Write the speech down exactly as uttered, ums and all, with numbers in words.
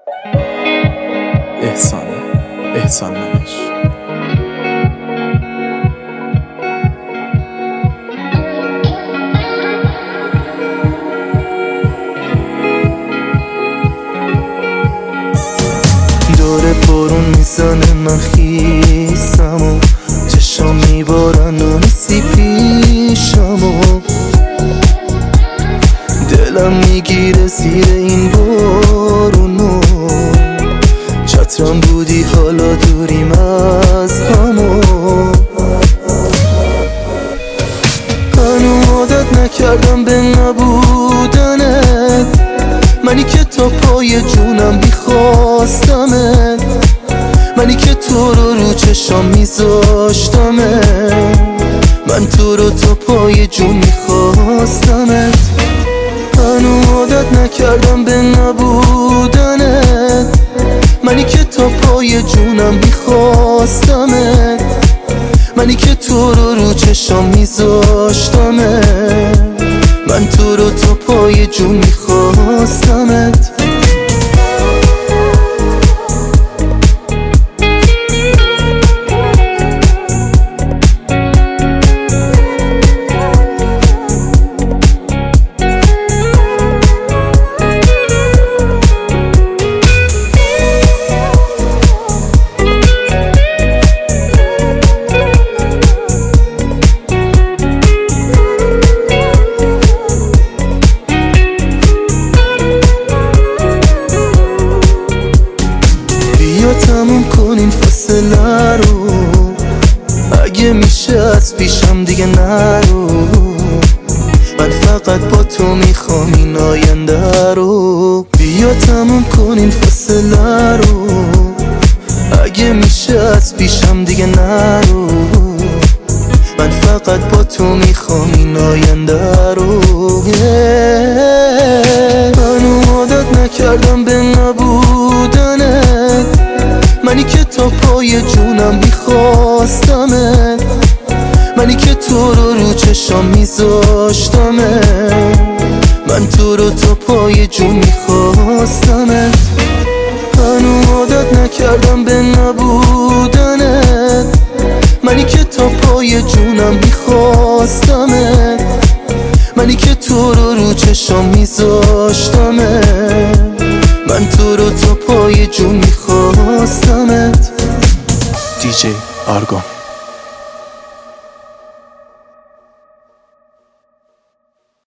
احسان احسان منش. داره بارون میزنه من خیسم و چشام میبارن و نیستی پیشم و دلم میگیره زیر این بارونو. چترم بودی حالا دوریم از همو. هنو عادت نکردم به نبودنت، منی که تا پای جونم میخواستمت، منی که تو رو رو چشام میذاشتمت، من تو رو تا پای جون میخواستمت. هنو عادت نکردم به نبودنت، منی که تا پای جونم میخواستمت، منی که تو رو رو چشام میذاشتمت، من تو رو تا پای جون میخواستمت. بیا تموم کنیم فاصله رو، اگه میشه از پیشم دیگه نرو. من فقط با تو میخوام این آینده رو. بیا تموم کنیم فاصله رو، اگه میشه از پیشم دیگه نرو. من فقط با تو میخوام این آینده رو. منو عادت نکردم به نبودنت، منی که تا پای جونم میخواستمت، منی که تو رو رو چشام میذاشتمت، من تو رو تا پای جون میخواستمت. هنو عادت نکردم به نبودنت، منی که تا پای جونم میخواستمت، منی که تو رو رو چشام میذاشتمت، من تو رو تا پای جون میخواستمت. دی جی آرگون.